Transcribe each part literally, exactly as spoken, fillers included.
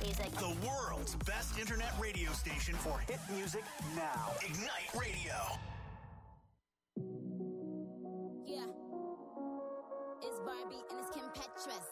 music. The world's best internet radio station for hit music now. Ignite Radio. Yeah. It's Barbie and it's Kim Petras.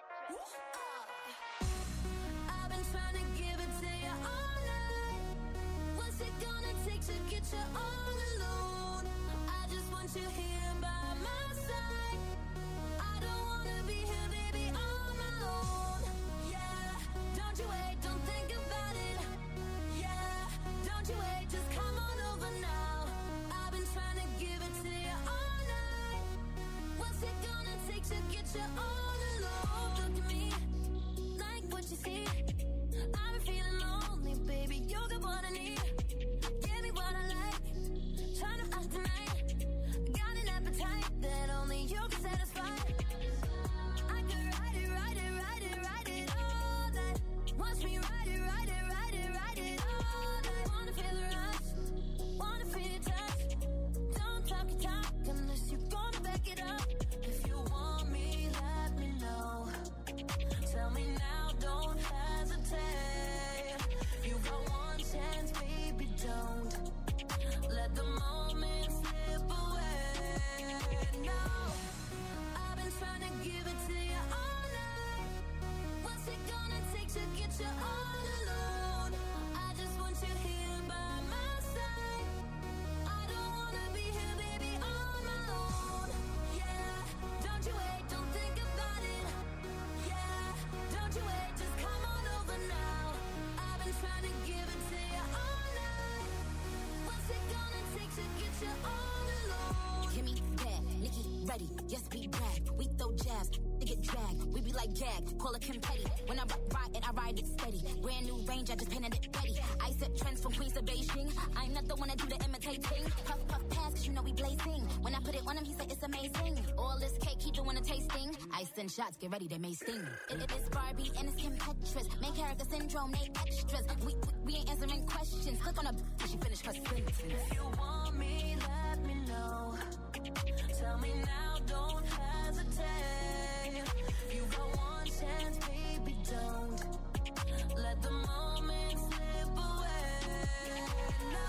I've been trying to give it to you all night. What's it gonna take to get you all alone? I just want you here by my side. I don't wanna be here, baby, on my own. Yeah, don't you wait, don't think about it. Yeah, don't you wait, just come on over now. I've been trying to give it to you all night. What's it gonna take to get you all alone? Look at me, like what you see. I've been feeling lonely, baby, you got what I need. Give me what I like, try to act tonight. Got an appetite that only you can satisfy. I could ride it, ride it, ride it, ride it all night. Watch me ride it, ride it, ride it, ride it all night. Wanna feel the rush, wanna feel your touch. Don't talk your talk unless you're gonna back it up. If you want me, let me know. Tell me now, don't hesitate. You got one chance, baby, don't let the moment slip away. No, I've been trying to give it to you all night. What's it gonna take to get you all alone? I just want you here by my side. I don't wanna be here, baby, on my own. Yeah, don't you wait, don't think about it. Yeah, don't you wait, just come on over now. I've been trying to give it to you all night. What's it gonna take to get you all alone? Kimmy, bad, Nikki, ready, yes, we brag. We throw jabs, they get dragged. We be like gag, call it Kim Petty. When I ride, ride it, I ride it steady. Brand new range, I just painted it ready. I set trends from Queens to Beijing. I'm not the one that do the imitating. Puff, puff, pass, cause you know we blazing. When I put it on him, he said it's amazing. All this cake, he doing a tasting. I send shots, get ready, they may sting. It, it is Barbie and it's Kim Petras. Main character syndrome, they extras. We, we, we ain't answering questions. Click on her till she finish her sentence. If you want me, let me know. Tell me now, don't hesitate. You got one chance, baby, don't let the moment slip away. No,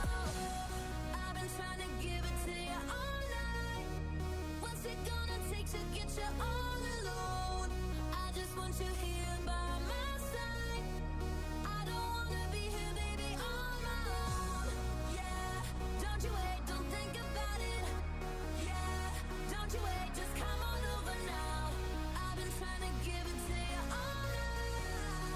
I've been trying to give it to you all night. What's it gonna take to get you all alone? I just want you here by my side. I don't wanna be here, baby, on my own. Yeah, don't you wait, don't think about it. Yeah, don't you wait, just come on over now. I've been trying to give it to you all night.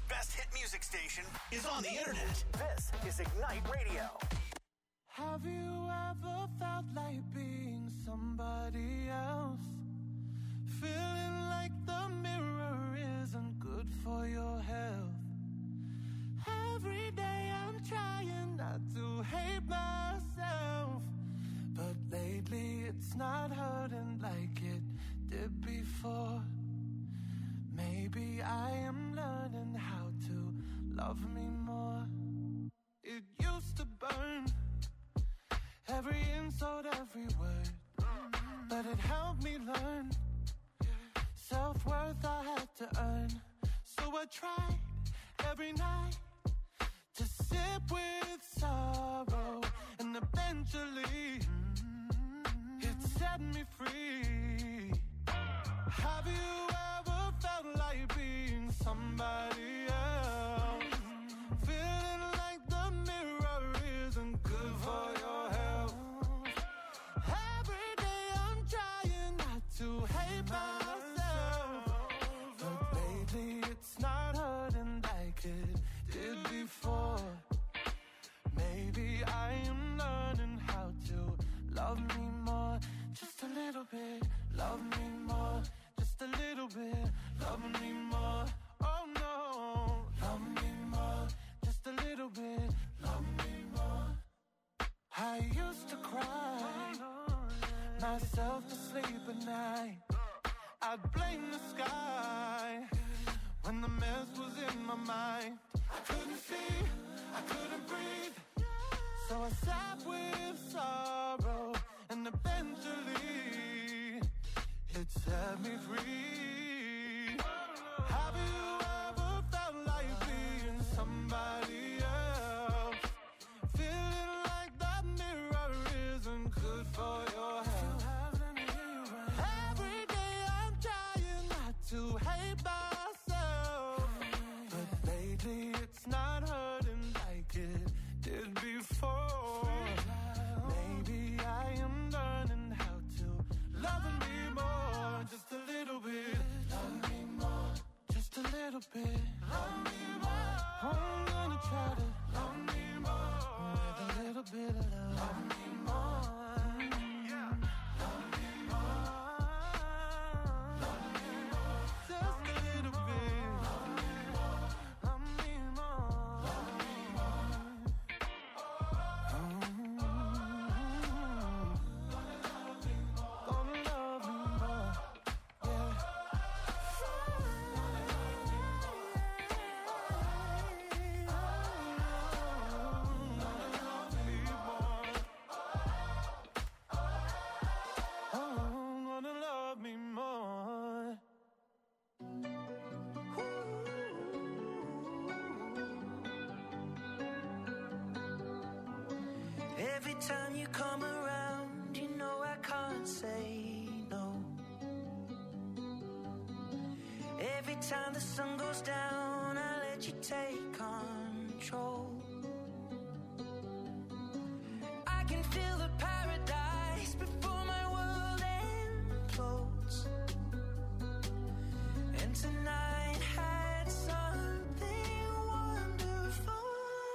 best hit music station is on the internet. This is Ignite Radio. Have you ever felt like being somebody else? Feeling like the mirror isn't good for your health. Every day I'm trying not to hate myself, but lately it's not hurting like it did before. Maybe I am learning how to love me more. It used to burn, every insult, every word, but it helped me learn self-worth I had to earn. So I tried every night to sip with sorrow, and eventually it set me free. Have you ever felt like being somebody else? Feeling like the mirror isn't good for your health. Every day I'm trying not to hate myself, but lately it's not hurting like it did before. Maybe I am learning how to love me more, just a little bit. Love me more, just a little bit. Love me more, oh no. Love me more, just a little bit. Love me more. I used to cry myself to sleep at night. I'd blame the sky when the mess was in my mind. I couldn't see, I couldn't breathe, so I sat with sorrow, and eventually it set me free. Have you ever felt like being somebody else? Feeling like that mirror isn't good for your health. Every day I'm trying not to hate myself, but lately it's not hurting like it did before. Maybe I am learning how to love me more, just a little bit. Love me more, just a little bit. Love me more. I'm gonna try to love me more with a little bit of love. Love me more, yeah. Love me more, love me more, just a little bit. Love me more, love me more, love me more. Gonna love me more, yeah. Oh, gonna love me more. Every time you come around, you know I can't say no. Every time the sun goes down, I let you take control. I can feel the paradise before my world implodes. And tonight had something wonderful.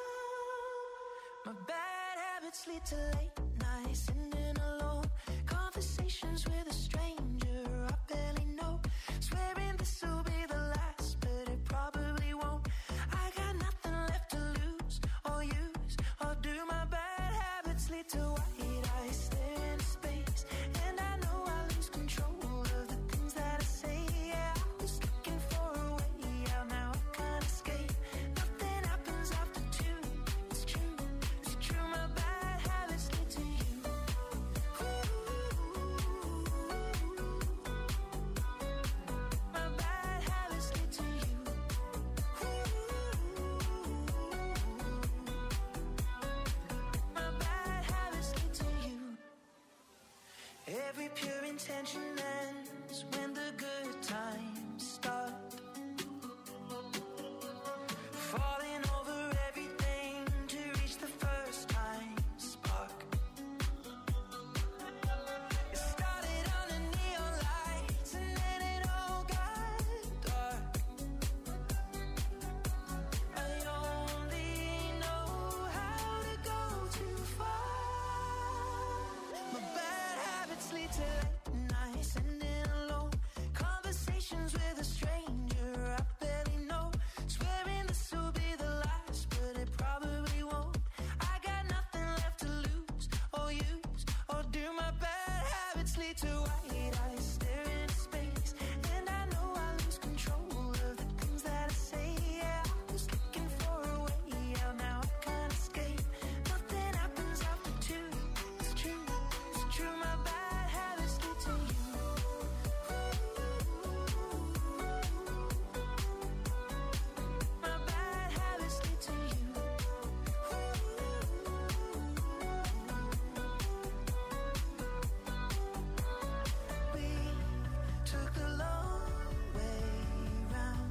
My bad habits lead to late nights, sitting alone, conversations with a stranger I barely know, swearing this will be the last, but it probably won't. I got nothing left to lose or use or do. My bad habits lead to white eyes stare into space, and I know I lose control of the things that I say. Yeah, I was looking for a way out, now I can't escape. Nothing happens after two. It's true, it's true. My bad habits lead to you. My bad habits lead to you. My bad habits lead to you. Every pure intention ends when the good times start. Falling over everything to reach the first time spark. It started under neon lights and then it all got dark. to white eyes staring into space. And I know I lose control of the things that I say. Yeah, I was looking for a way out, now I can't escape. Nothing happens after two. It's true, it's true. My bad habits lead to you. My bad habits lead to you. We took the long way round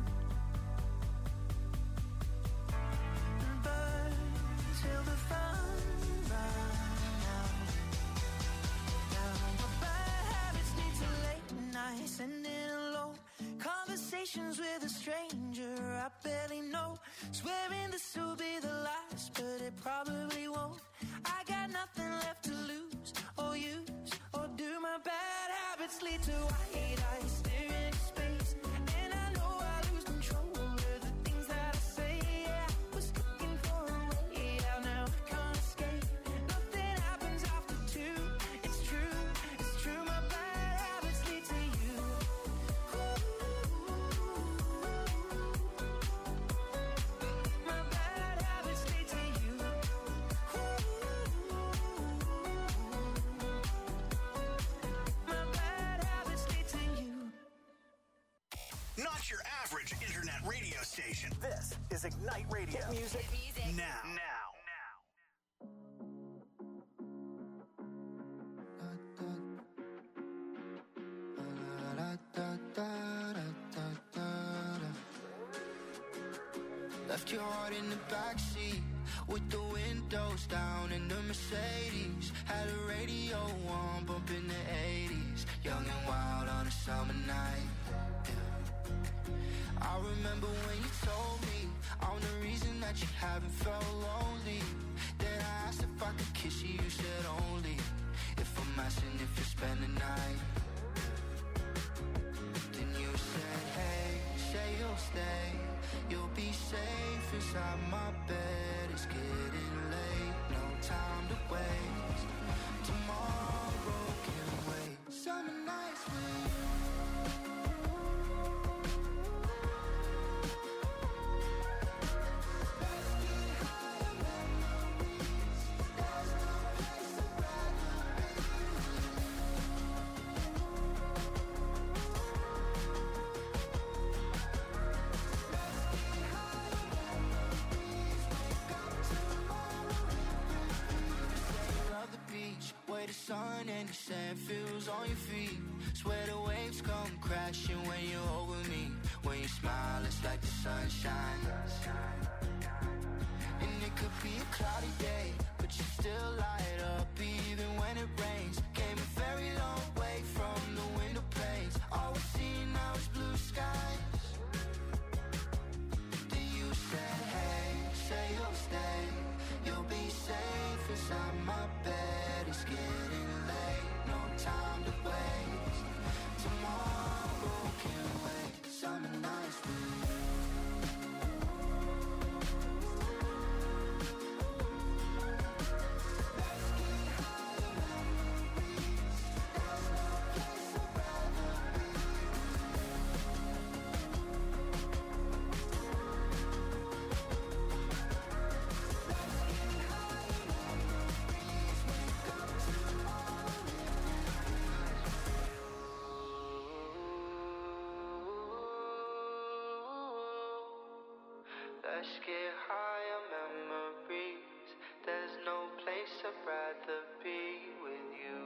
and burned till the fun ran out. Now my bad habits lead to late nights, sending alone conversations with a stranger I barely know, swearing this will be the last, but it probably won't. I got nothing left to lose or use or do. My bad habits lead to white eyes staring into space. And I know I lose control of the things that I say. Yeah, I was looking for a way out, now I can't escape. Nothing happens after two. It's true, it's true. My bad habits lead to you. My bad habits lead to you. My bad habits lead to you. Not your average internet radio station. This is Ignite Radio. Hit music, now. Now. Left your heart in the backseat with the windows down in the Mercedes. Had a radio on, bumping the eighties. Young and wild on a summer night. Yeah. I remember when you told me I'm the reason that you haven't felt lonely. Then I asked if I could kiss you, you said only if I'm asking if you spend the night. Then you said, hey, say you'll stay. You'll be safe inside my bed. It's getting late, no time to waste. Tomorrow can wait. Summer nights with you. Let's get higher memories. There's no place I'd rather be with you. Where the sun and the sand feels on your feet. Swear the waves come crashing when you're over me. When you smile, it's like the sunshine. And it could be a cloudy day, but you still light up even when it rains. Came a very long way from the window panes. All we see now is blue skies. Then you said, hey, say you'll stay. You'll be safe inside my bed. It's getting late, no time to waste. Tomorrow can wait. Summer nights with you. Let's get higher memories. There's no place I'd rather be Let's get higher memories. Wake up tomorrow. Let's get higher memories. There's no place I'd rather be with you.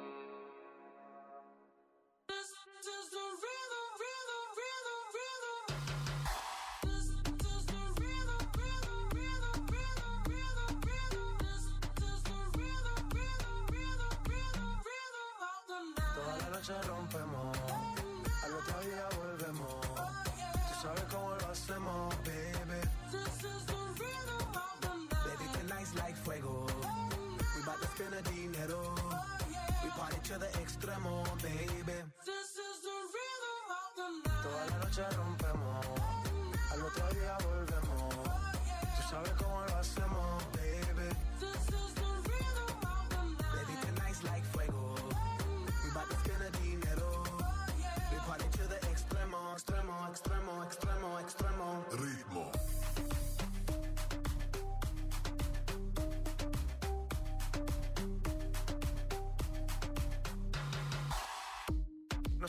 This is the rhythm, rhythm, rhythm, rhythm. This is the rhythm, rhythm, rhythm, rhythm, rhythm, rhythm. This is the rhythm, rhythm, rhythm, rhythm, rhythm of the night. Toda la noche rompemos, al otro día volvemos. Tú sabes cómo lo hacemos, baby. This is the rhythm of the night. Baby, tonight's like fuego. We bout to spend the dinero. We party to the extremo, baby. This is the rhythm of the night. Toda la noche rompemos, al otro día volvemos. Tú sabes cómo lo hacemos, baby. This is the rhythm of the night. Baby, tonight's like fuego. We bout to spend the dinero.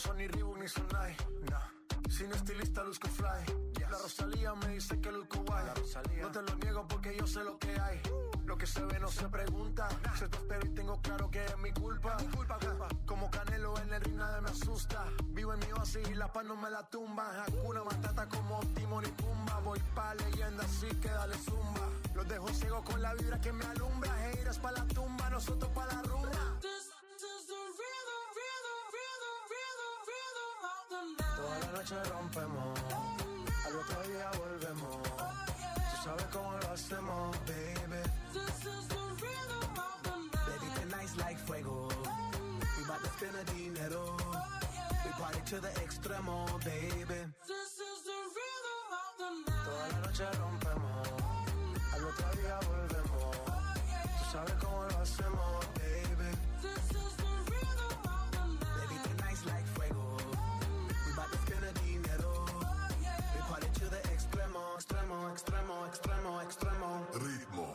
son ni Reebok ni Sonai, nah. Sin estilista luzco fly, yes. La Rosalía me dice que luzco guay. No te lo niego porque yo sé lo que hay. Lo que se ve no se pregunta. Nah. Se te espero y tengo claro que es mi culpa. Mi culpa, culpa. Como Canelo en el ring nadie me asusta. Vivo en mi oasis y la paz no me la tumba. Hakuna Matata como Timon y Pumba. Voy pa' leyenda así que dale zumba. Los dejo ciego con la vibra que me alumbra. Heiras pa' la tumba, nosotros pa' la rumba. Toda la noche rompemos, al otro día volvemos. Tú sabes cómo lo hacemos, baby. Baby, tonight's like fuego. We bout to spend the dinero. We party to the extremo, baby. Toda la noche rompemos, al otro día volvemos. Tú sabes cómo lo hacemos, baby. Baby, tonight's like fuego. Extremo, extremo, extremo, extremo, extremo. Ritmo.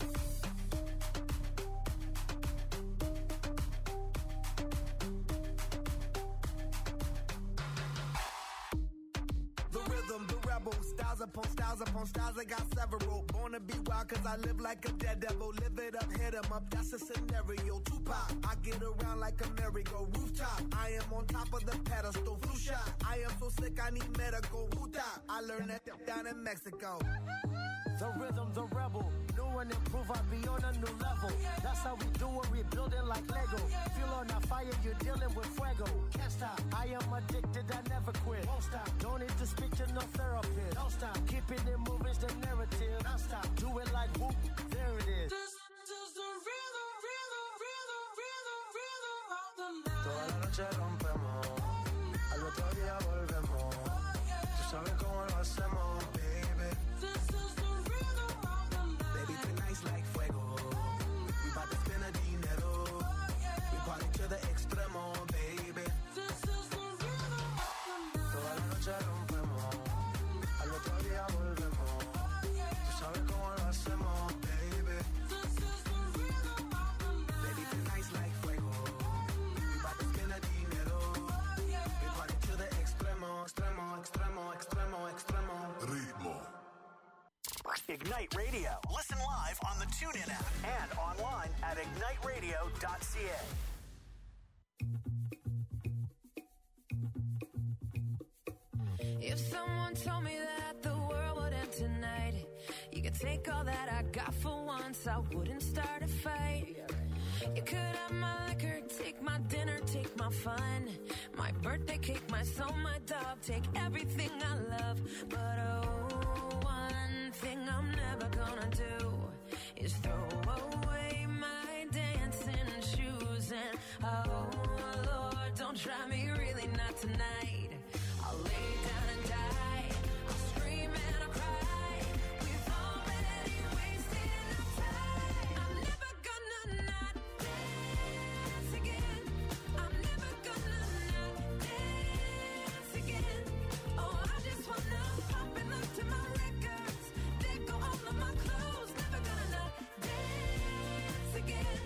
The rhythm, the rebel. Styles upon styles upon styles, I got several. Born to be wild cause I live like a dead devil. Live it up, hit 'em up, that's a scenario. Tupac, I get around like a merry-go rooftop. I am on top of the pedestal, flu shot. I am so sick, I need medical. Huta, I learned that down in Mexico. The rhythm, the rebel. New and improve, I be on a new level. That's how we do it, we build it like Lego. Feel on a fire, you're dealing with fuego. Can't stop, I am addicted, I never quit. Won't stop, don't need to speak to no therapist. Don't stop, keeping it moving's the narrative. Don't stop, do it like whoop, there it is. This is the rhythm, rhythm, rhythm, rhythm, rhythm of the night. Toda la noche rompemos, al otro día volvemos. Tú sabes cómo lo hacemos, baby. This is the rhythm of the night. Baby, tonight's like fuego. We bout to spend the dinero. We party to the extremo, baby. This is the rhythm of the night. Toda la noche rompemos, al otro día volvemos. Tú sabes cómo lo hacemos, baby. This is the rhythm of the night. Baby, tonight's like fuego. We bout to spend the dinero. We party to the extremo, extremo, extremo, extremo, extremo. Ritmo. Ignite Radio. Listen live on the TuneIn app and online at ignite radio dot c a. If someone told me that the world would end tonight, you could take all that I got for once, I wouldn't start a fight. You could have my liquor, take my dinner, take my fun, my birthday cake, my soul, my dog, take everything I love. But oh, one thing I'm never gonna do is throw away my dancing shoes. And oh Lord, don't try me, really not tonight. I'll lay down and die, I'll scream and I'll cry. We've already wasted our time. I'm never gonna not dance again. I'm never gonna not dance again. Oh, I just wanna pop and look to my records. They go all of my clothes. Never gonna not dance again.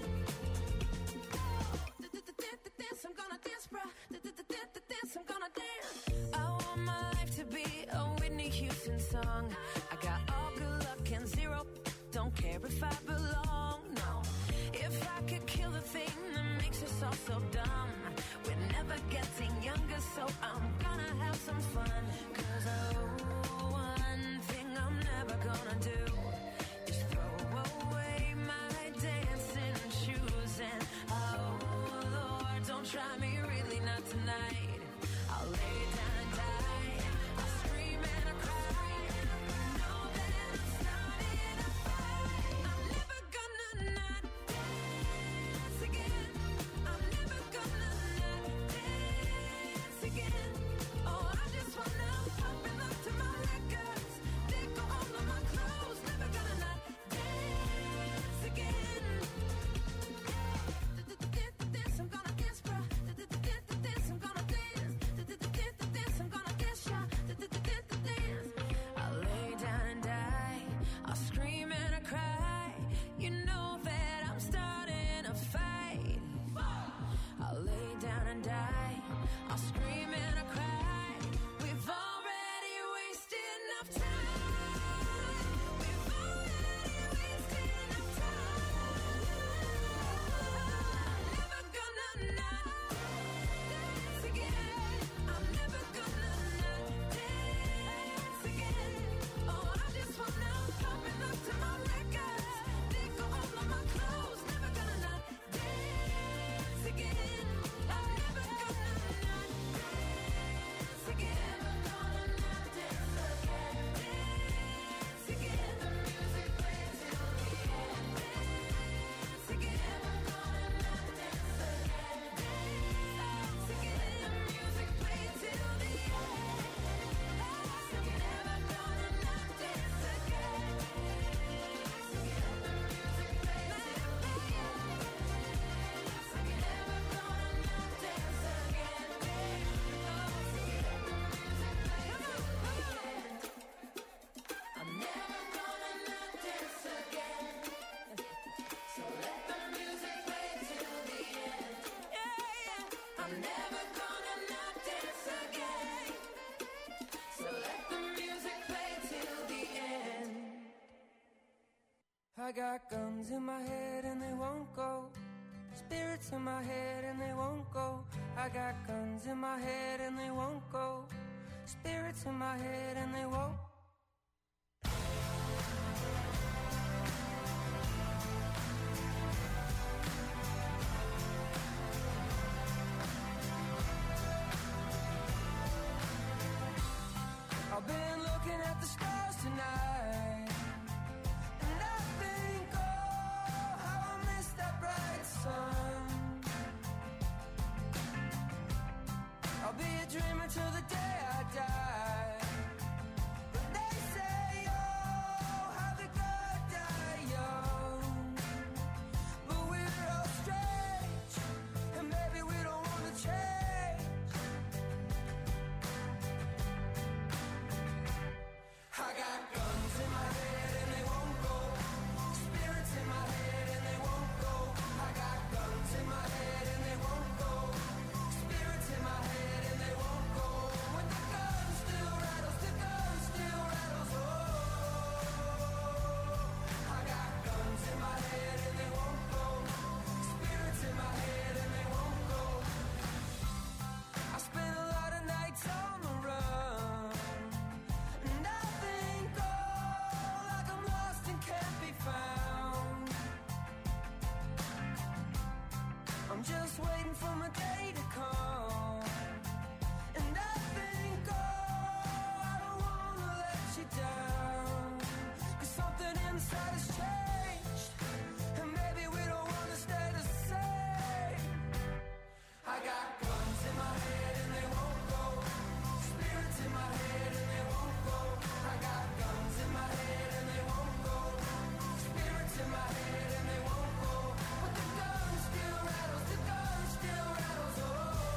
Oh, dance, I'm gonna dance, bruh. Dance, I'm gonna dance. I want my life to be a Whitney Houston song. I got all good luck and zero. Don't care if I belong, no. If I could kill the thing that makes us all so dumb. We're never getting younger, so I'm gonna have some fun. Cause oh, one thing I'm never gonna do is throw away my dancing shoes. And oh Lord, don't try me, really not tonight. I'll lay down and die, I'll scream and I'll cry. Know that I'm starting a fight. I'm never gonna not dance again. I'm never gonna not dance again. Oh, I just wanna pop and look to my records. They go all of my clothes. Never gonna not dance again. Dance, I'm gonna dance, bruh. Dance, I'm gonna dance. I got guns in my head and they won't go. Spirits in my head and they won't go. I got guns in my head and they won't go. Spirits in my head and they won't. I've been looking at the stars tonight, and I think, oh, how I miss that bright sun. I'll be a dreamer till the day I die, but they say, oh, how the good die young. But we're all strange, and maybe we don't want to change. I got guns in my head and they won't go. Spirits in my head and they won't go. I got guns in my head and they won't go. Spirits in my head and they won't go. When the gun still rattles, the gun still rattles. Oh, I got guns in my head and they won't go. Spirits in my head and they won't go. I spent a lot of nights on the run, and I think, oh, like I'm lost and can't be found. I'm just waiting for my day to come, and I think, oh, I don't wanna let you down, 'cause something inside has changed, and maybe we don't wanna stay the same. I got guns in my head and they won't go. Spirits in my head and they won't go. I got guns in my head and they won't go. Spirits in my head and they won't go. But the gun still rattles, the gun still rattles, oh.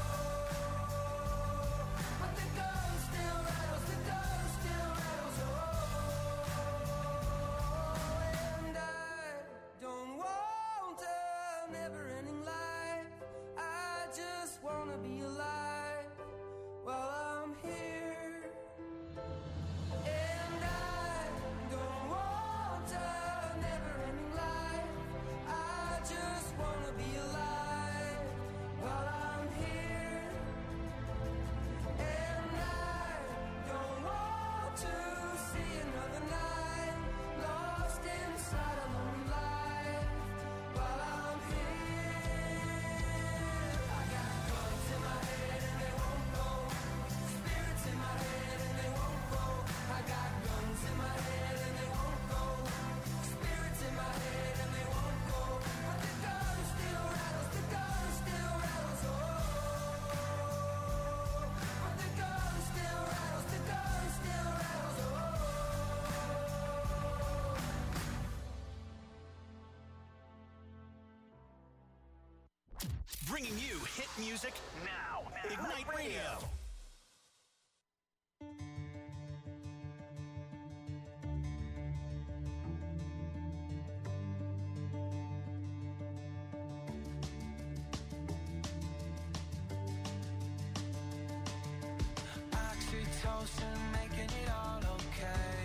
But the gun still rattles, the gun still rattles, oh. And I don't want a never-ending life. I just wanna be alive while I'm here. And I don't want a never-ending life. I just wanna be alive while I'm here. And I don't want to see another night lost inside a lonely life while I'm here. I got guns in my head and they won't go. Spirits in my head and they won't go. I got guns in my head and they won't go. Spirits in my head and they won't go. But the gun still rattles, the gun still rattles, oh. But the gun still rattles, the gun still rattles, oh. Bringing you hit music now. Ignite Radio. Oxytocin, making it all okay.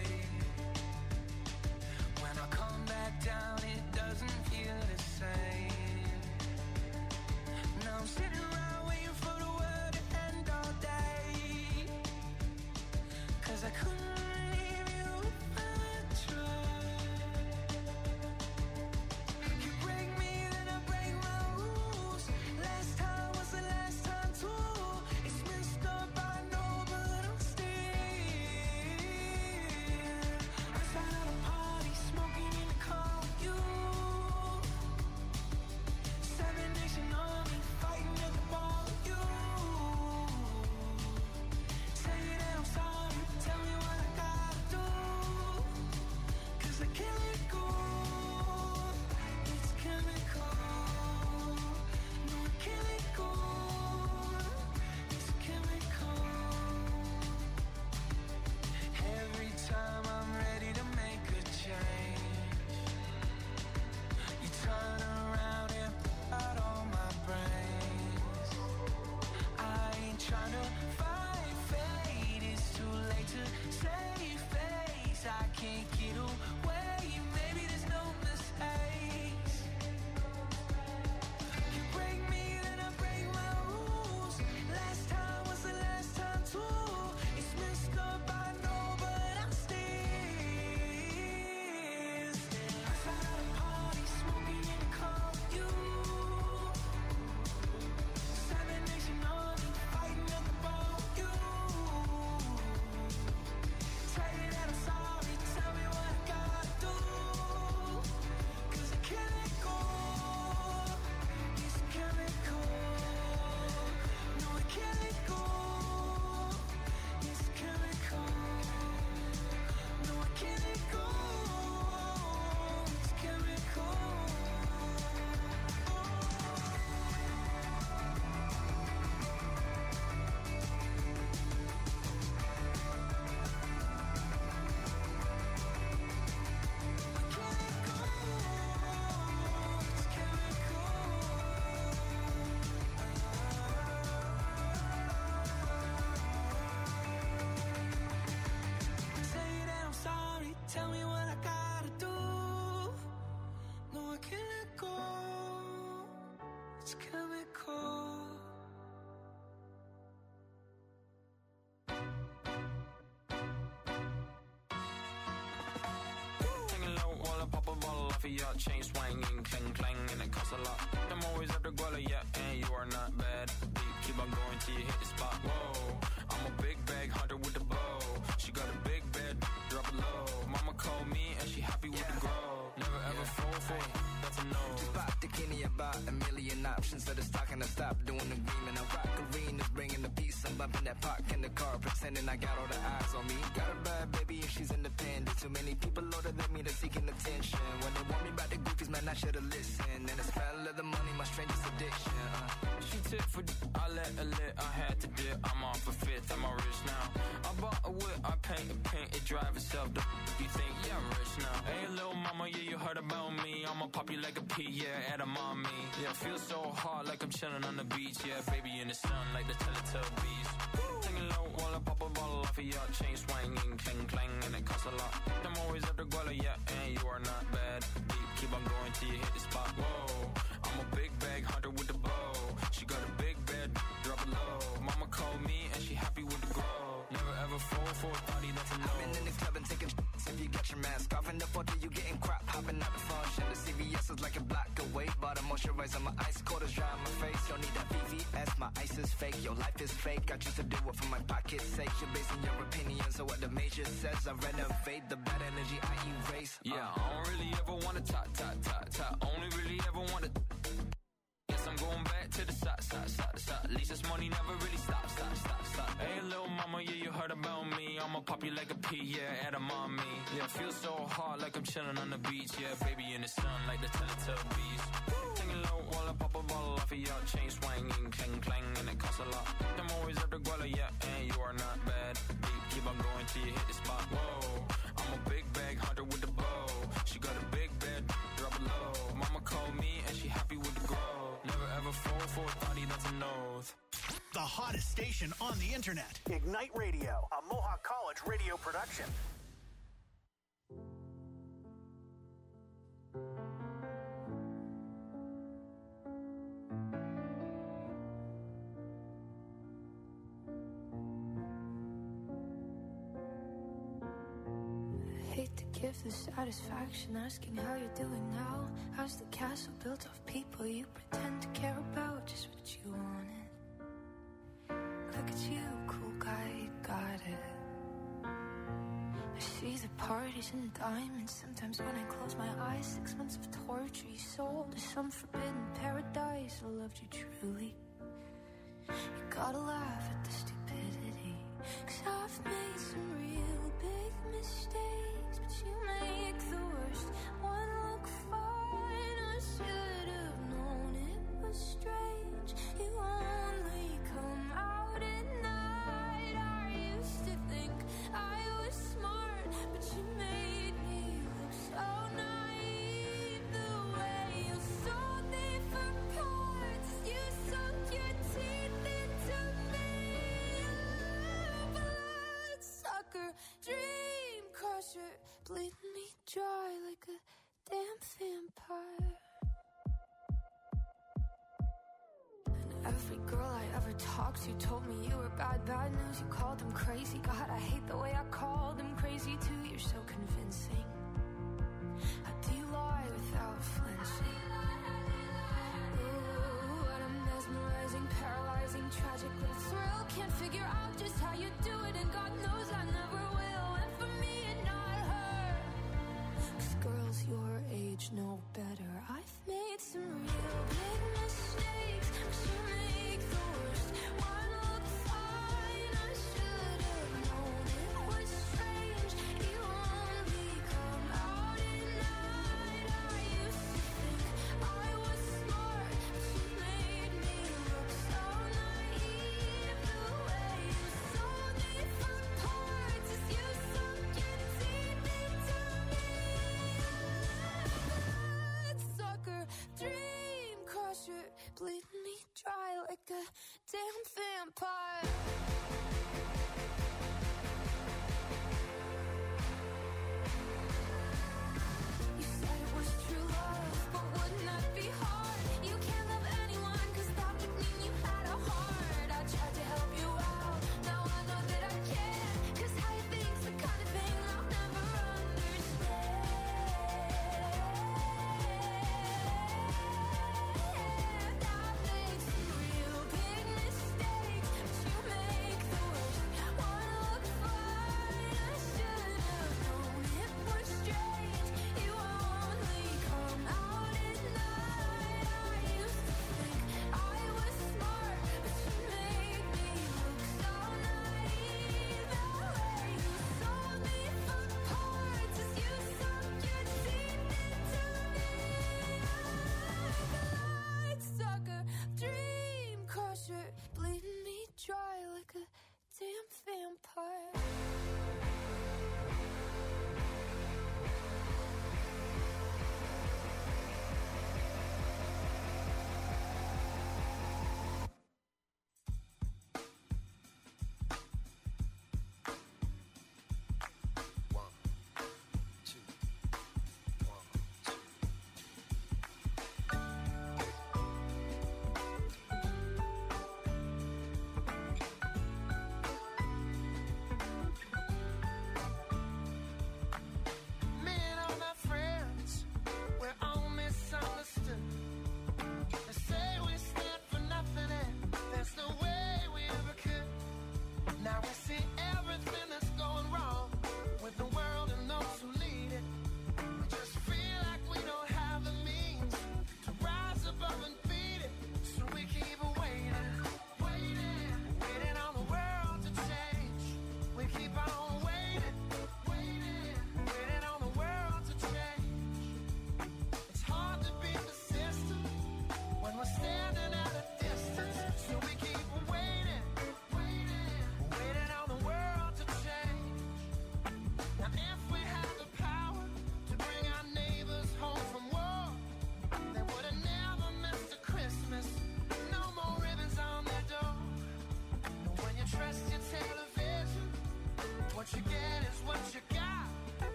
When I come back down, it doesn't feel the same. Now I'm sitting around waiting for the world to end all day. 'Cause I couldn't leave you if I tried. You break me, then I break my rules. Last time was the last time too. It's messed up, I know, but I'm still gotta do. No, I can't let go. It's chemical. Taking low while I pop a bottle off of your chain swinging, clang clang, and it costs a lot. I'm always after Guala, yeah, and you are not bad. Deep, keep on going till you hit the spot. Whoa, I'm a big bag hunter with the bow. She got a big bed, drop it low. Mama called me and she happy with yeah. the grow. Never ever yeah. fall for it, that's a no. Just pop the Kenny about a million options. So the stock and I stop doing the green. And I rock arenas, bringing the peace. I'm bumping that park in the car, pretending I got all the eyes on me. Got a bad baby and she's independent. Too many people older than me, they're seeking attention. When they want me about the goofies, man, I should've listened. And the smell of the money, my strangest addiction. Uh. She tip for d- I let her lit, I had to dip. I'm off a fifth, I'm all rich now. I bought a whip, I paint a paint, it drive itself. The f- you think, yeah, I'm rich now. Hey, little mama, yeah, you heard about me. I'ma pop you like a pea, yeah, at a mommy. Yeah, feel so hot like I'm chilling on the beach. Yeah, baby in the sun like the Teletubbies. Singing low while I pop a bottle off of your chain swinging, clang clang, and it costs a lot. I'm always after Guala, yeah, and you are not bad. Deep, keep on going till you hit the spot. Whoa, I'm a big bag hunter with the bow. She got a big bed, drop it low. Mama called me and she happy with the grow. Never ever fall for a thotty, that's a no. I've been in the club and taking sh**s. If you get your mask off in the photo, you getting crap. Hopping out the function. The C V S is like a block away. Bought a moisturizer, my ice cold is dry on my face. Don't need that V V S, my ice is fake. Your life is fake, I choose to do it for my pocket's sake. You're basing your opinions on what the major says. I renovate the bad energy I erase. uh. Yeah, I don't really ever wanna talk, talk, talk, talk. Only really ever wanna. Guess I'm going back to the side, side, side, side. At least this money never really stops, stop, stop, stop. Hey, little mama, yeah, you heard about me. I'ma pop you like a pea, yeah, at a mommy. Yeah, feel so hot like I'm chilling on the beach. Yeah, baby in the sun like the Teletubbies. Singing low while I pop a bottle off of your chain swinging, clang clang, and it costs a lot. I'm always after Guala, yeah, and you are not bad. Deep, keep on going till you hit the spot. Whoa, I'm a big bag hunter with the bow. She got a big bed, drop it low. Mama called me and she happy with the grow. Never ever fall for a thotty, that's a nose. The hottest station on the internet. Ignite Radio, a Mohawk College radio production. Hate to give the satisfaction asking how you're doing now. How's the castle built of people you pretend to care about? Just what you wanted. Look at you, cool guy, you got it. I see the parties and diamonds. Sometimes when I close my eyes, six months of torture you sold to some forbidden paradise. I loved you truly. You gotta laugh at the stupidity, 'cause I've made some real big mistakes, but you make the worst one look fine. I should have known it was strange. You only come out at night. I used to think I was smart, but you made me look so naive. The way you sold me for parts, you sunk your teeth into me. Bloodsucker, dream crusher, bleeding me dry like a damn vampire. Every girl I ever talked to told me you were bad, bad news. You called them crazy. God, I hate the way I called them crazy too. You're so convincing. How do you lie without flinching? Ooh, what a mesmerizing, paralyzing, tragic little thrill. Can't figure out just how you do it, and God knows I never will. And for me and not her, 'cause girls your age know better. I've made some real big mistakes, but you make the worst one look fine. I should have known it was strange. You only come out at night. I used to think I was smart, but you made me look so naive. The way you sold me for parts is you sunk your teeth into me. Bloodsucker, dream crusher, bleeding me dry like a damn vampire.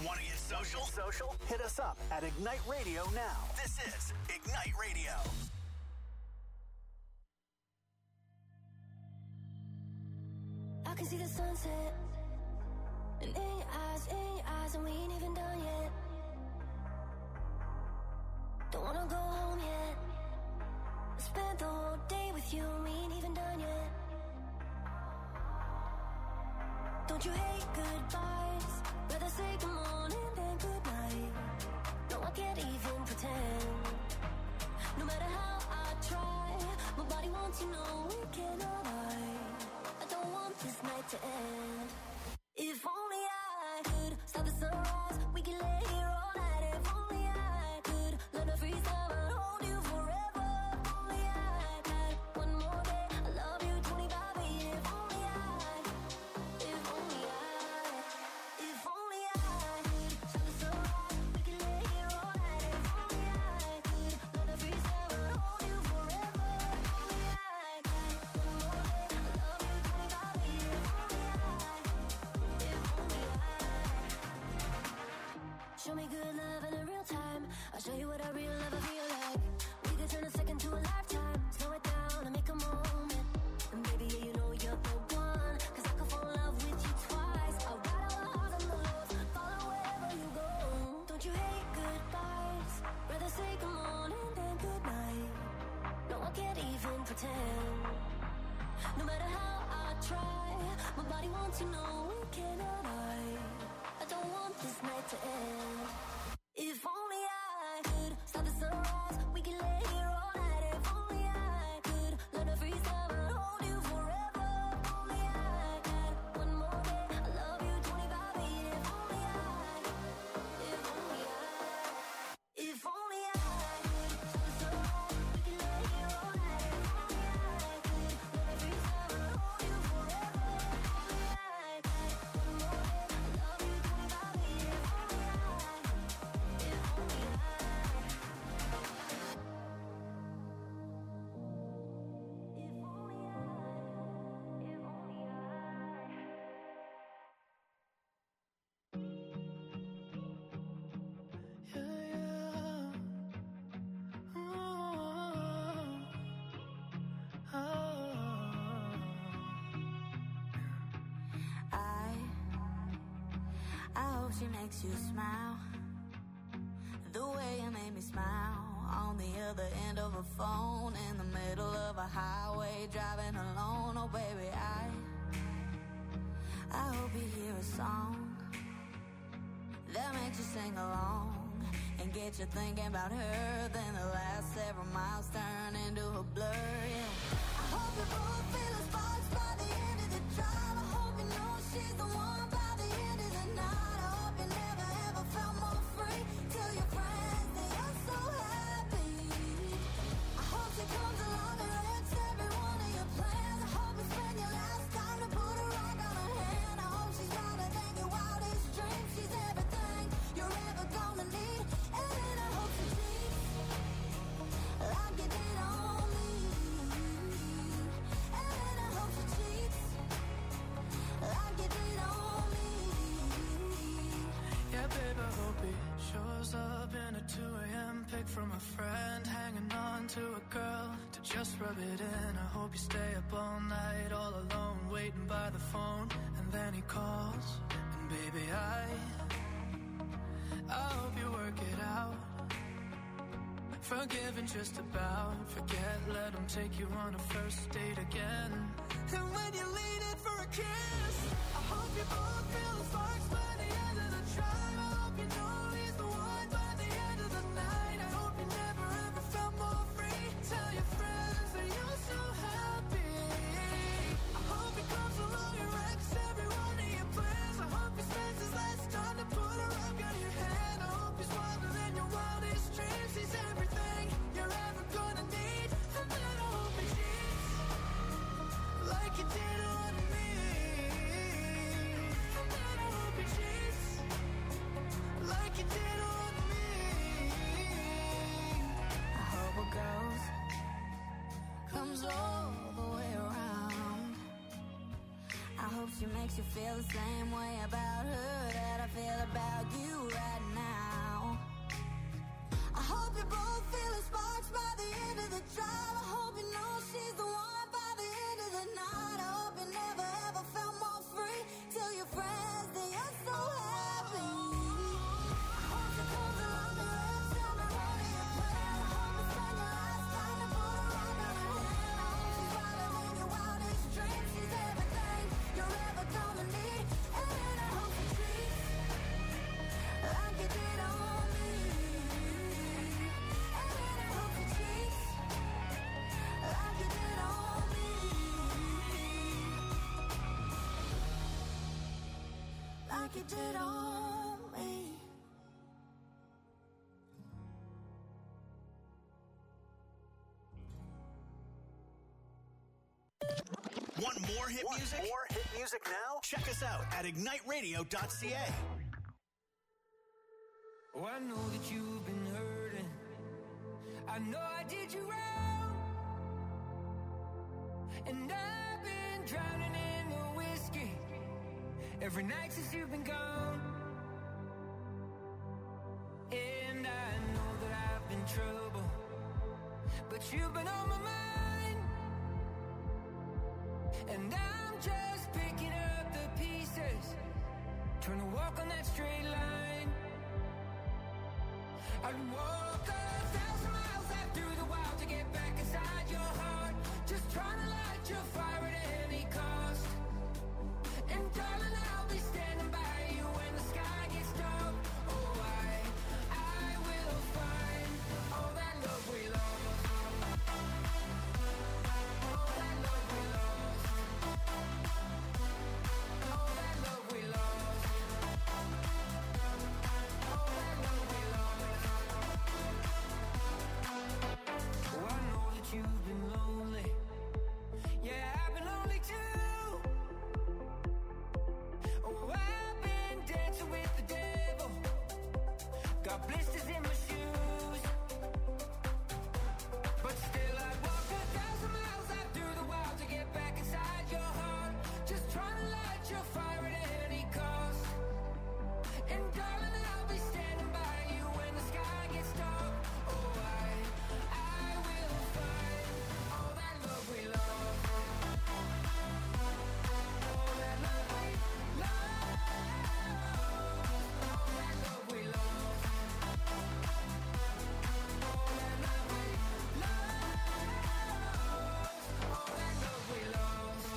Want to get social? Social? Hit us up at Ignite Radio now. This is Ignite Radio. I can see the sunset, and in your eyes, in your eyes, and we ain't even done yet. Don't wanna go home yet. I spent the whole day with you, and we ain't even done yet. Don't you hate goodbyes? Rather say good morning than good night. No, I can't even pretend. No matter how I try, my body wants you, know we cannot hide. I don't want this night to end. If only I could stop the sunrise, we can lay here all night. If only I could learn to freeze time and hold you forever. If only I had one more day, I love you twenty-five years. If only I, if only I, if only I could stop the sunrise, we can lay here all night. If only I could learn to freeze time and hold you forever. If only I had one more day, I love you twenty-five years. If only I, if only I. Show me good love in a real time. I'll show you what a real lover feel like. We could turn a second to a lifetime. Slow it down and make a moment. And baby, yeah, you know you're the one. Cause I could fall in love with you twice. I'll ride all the highs and the lows, follow wherever you go. Don't you hate goodbyes? Rather say good morning than good night. No, I can't even pretend. No matter how I try, my body wants you, know we cannot hide. I don't want this night to end. If only I could stop the sunrise, we can lay here all night. If only I could learn to freeze time and hold you forever. If only I had one more day, I love you twenty-five years. If only I, if only I, if only I could stop the sunrise, we can lay here all night. If only I could learn to freeze time and hold you forever. If only I had one more day, I love you twenty-five years. If only I, if only I. I, I hope she makes you smile. The way you made me smile on the other end of a phone in the middle of a highway driving alone. Oh baby, I, I hope you hear a song that makes you sing along and get you thinking about her. Then the last several miles turn into a blur. Yeah. I hope you both feel the sparks by the end of the drive. I hope you know she's the one by the end of the night. I hope you never ever felt more free. Tell your friends that you're so happy. I hope she comes along and wrecks every one of your plans. I hope you spend your last time to put a rock on her hand. I hope she's louder than your wildest dreams. She's everything you're ever gonna need. And then I hope she cheats like you did on me. And then I hope she cheats like you did on me. Yeah, babe, I hope he shows up in a two a.m. pic from a friend, hanging on to a girl to just rub it in. I hope you stay up all night, all alone, waiting by the phone, and then he calls, and baby, I, I hope you work it out. Forgiving just about, forget, let him take you on a first date again. And when you lean in for a kiss, I hope you both feel the sparks by the end of the drive. I hope you know he's the one by the end of the night. I hope you never ever felt more free. Tell your friends that you're so happy. I hope he comes along and wrecks every one of your plans. I hope he spends his last time to put a rock on your hand. I hope he's wilder than your wildest dreams. He's everything you're ever gonna need. And then I hope he cheats like you did on me. And then I hope he cheats like you did on me. I hope what goes comes all the way around. I hope she makes you feel the same way about her that I feel about you right now. I hope you both feel the sparks by the end of the drive. I hope you know she's the one by the end of the night. I hope you never ever felt more free. Tell your friends that you're so happy. I hope she comes along the road, tell me what do you plan. I hope it's on your last time to put a rock on her hand. I hope she's wilder than your wildest dreams. She's everything you're ever gonna need. And I hope she treats like you did on me. And I hope she treats like you did on me. Like you did on me. Want more hit Want music? more hit music now? Check us out at ignite radio dot c a. Oh, I know that you've been hurting. I know I did you wrong. And I've been drowning in the whiskey every night since you've been gone. And I know that I've been trouble, but you've been on my mind. And I'm just picking up the pieces, trying to walk on that straight line. I'd walk a thousand miles out through the wild to get back inside your heart, just trying to light your fire at any cost. And darling, I'll be standing by you when the sky gets dark. Oh, I, I will find all that love we lost. All that love we lost. All that love we lost. All that love we lost. Oh, I know that you've been lonely. Yeah, I've been lonely too. Oh, I've been dancing with the devil. Got blisters in my shoes. But still I'd walk a thousand miles out through the wild to get back inside your heart, just trying to light your fire at any cost. And darling, I'll be standing by you when the sky gets dark. Oh, I, I will find all that love we lost. All that love we lost. All that love we lost. All that love we lost. All that love we lost.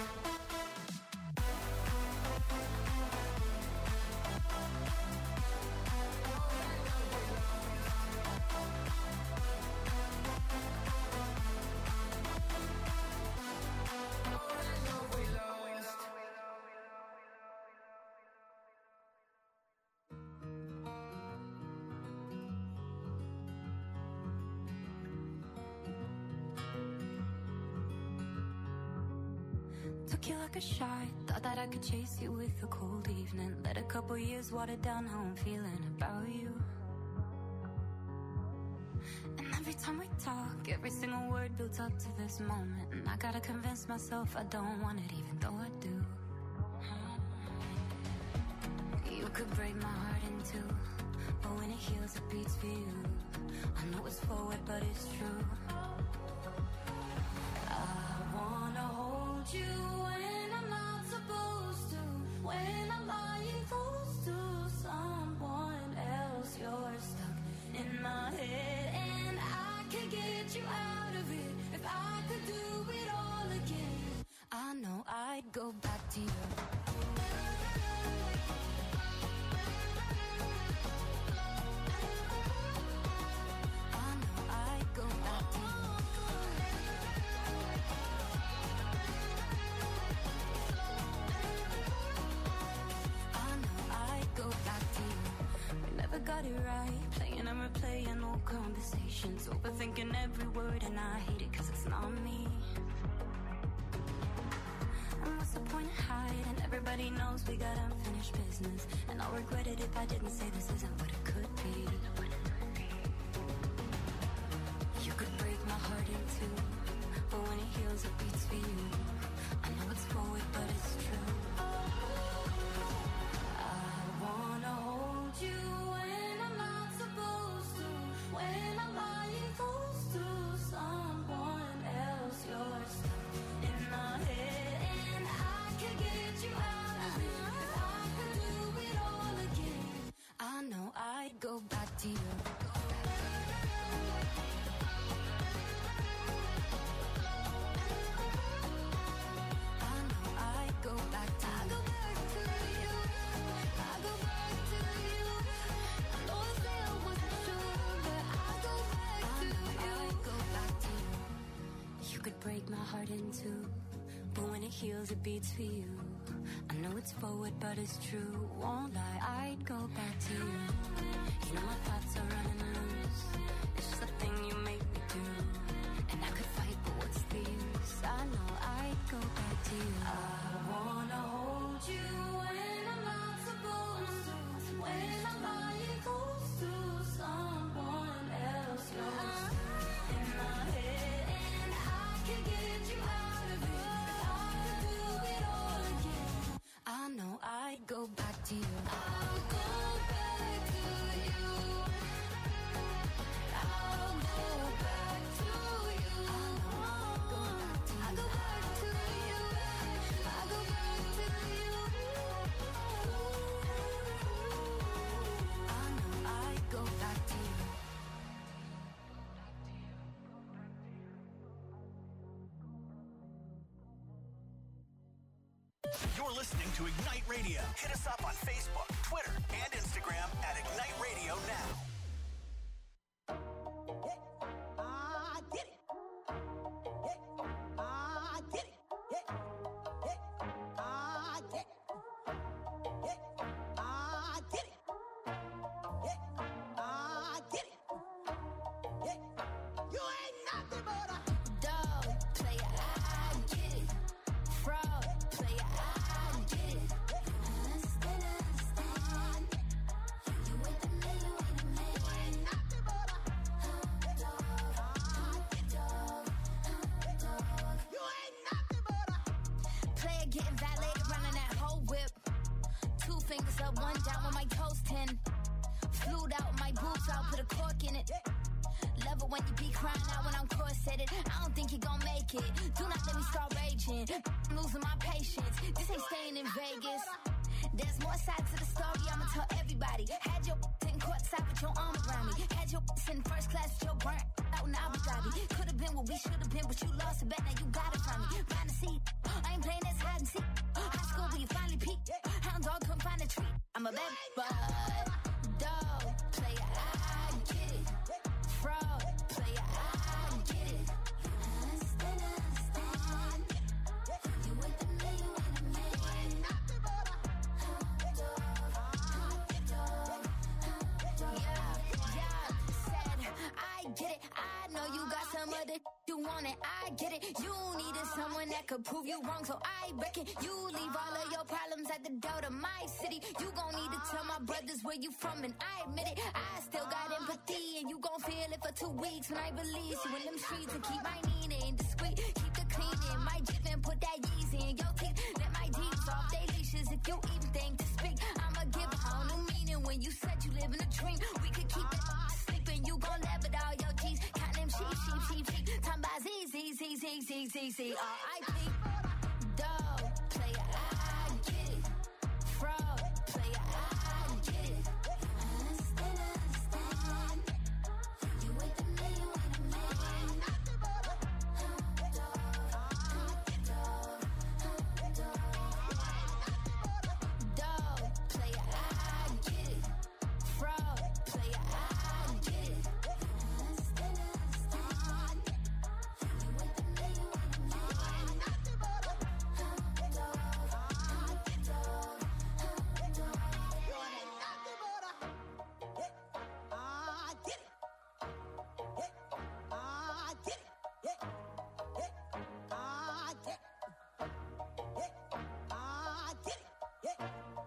All that love we lost. Took you like a shot, thought that I could chase you with a cold evening. Let a couple years water down how I'm feeling about you. And every time we talk, every single word builds up to this moment. And I gotta convince myself I don't want it, even though I do. You could break my heart in two, but when it heals, it beats for you. I know it's forward, but it's true. I wanna hold you when I'm not supposed to, when I'm lying close to someone else. You're stuck in my head, and I could get you out of it if I could do it all again. I know I'd go back to you. I know I'd go back to you. I know I'd go back to you. We never got it right, playing and replaying old conversations, overthinking every word, and I hate it 'cause it's not me. And what's the point of hiding? Everybody knows we got unfinished business, and I'll regret it if I didn't say this isn't what it could be. You could break my heart in two, but when it heals, it beats for you. I know it's forward, but it's true. I wanna hold break my heart in two. But when it heals, it beats for you. I know it's forward, but it's true. Won't lie, I'd go back to you. You know my thoughts are running loose. It's just a thing you make me do. And I could fight, but what's the use? I know I'd go back to you. I wanna hold you when I'm not supposed to. When my body goes to someone else, yours in my head, and I can get you out of it. I could do it all again. I know I'd go back to you. I'll go back to you. I'll go back to you. I know I'll go back to you. I'll go back to you. I'll go back to you. I know I'd go back to you. You're listening to Ignite Radio. Hit us up on Facebook, Twitter, and Instagram at Ignite Radio Now. I did it. I did it. I did it. I did it. I did it. You ain't nothing but a Dog player, I get it. Fraud player, I get it. Understand, understand. You with the man, you with the man. you ain't nothing but a Dog, dog, dog. you ain't nothing but a Player getting valeted, running that whole whip. Two fingers up, one down with my toes ten. Flued out my boots, I'll put a cork in it. Love it when you be crying out when I'm corseted. I don't think you gon' make it. Do not let me start raging. I'm losing my patience. This ain't staying in Vegas. There's more sides to the story, I'ma tell everybody. Had your in courtside with your arm around me. Had your in first class with your burnt out in Abu Dhabi. Could've been what we should've been, but you lost a bet, now you got it from me. Find a seat, I ain't playing this hide and seek. High school where you finally peaked. Hound dog couldn't find a treat. I'm a bad bud. Dog player, I get it. Fraud player, I get it. Understand, understand. You with the man, you with the man. you ain't nothing but a Yeah, yeah, said I get it. I know you got some other you want it. I get it. You needed someone that could prove you wrong, so I reckon you leave all of your problems at the door to my city. You gon' need to tell my brothers where you from, and I admit it. I still got empathy, and you gon' feel it for two weeks when I release you in them streets and keep my Nina discreet. Keep the cleaning, my Jeep and put that Yeezy in your teeth. Let my D's off they leashes if you even think to speak. I'ma give a whole new meaning when you said you live in a dream. We could keep it sleeping, you gon' laugh at all your G's. Count them sheep, sheep, sheep, sheep. Time by Z, Z, Z, Z, Z, Z, Z, R I P. Dog player, I get it. Fraud player, I get it. Understand, understand. You with the man, you with the man. you ain't nothing but a Dog, dog, dog. Dog player, I get it. Fraud player, I get it. Understand, understand. You with the man, you with the man. you ain't nothing but a Dog, dog, dog. you ain't nothing but a I did it. I did it. I did it. I did it.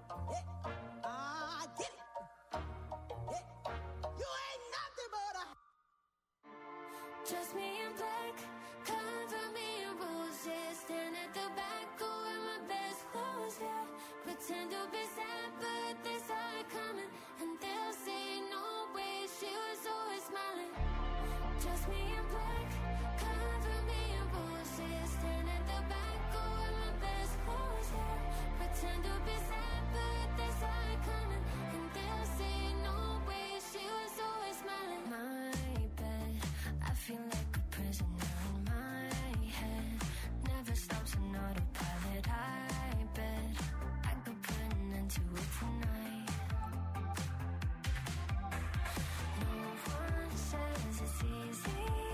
I did it. You ain't nothing but a Dress me in black, cover me in roses. Stand at the back, go in my best clothes, yeah. Pretend to be sad, but they saw it coming. And they'll say, no way, she was always smiling. Dress me in black, cover me in roses. Stand at the back, go in my best clothes, yeah. Pretend to be sad, but they saw it coming. And they'll say, no way, she was always smiling. My bed, I feel like a prisoner in my head. Never stops on autopilot. I bet I could put an end to it tonight. No one says it's easy.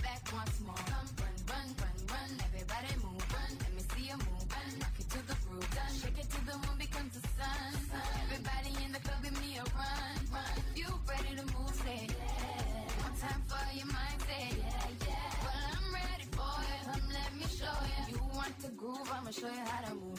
back once more. Come run, run, run, run, everybody move, run. Let me see you move, run. Rock it to the groove, done. Shake it till the moon becomes the sun. Everybody in the club, give me a run, run. You ready to move, say yeah. One time for your mind, say yeah, yeah. Well, I'm ready for it. Come, let me show you. You want to groove, I'ma show you how to move.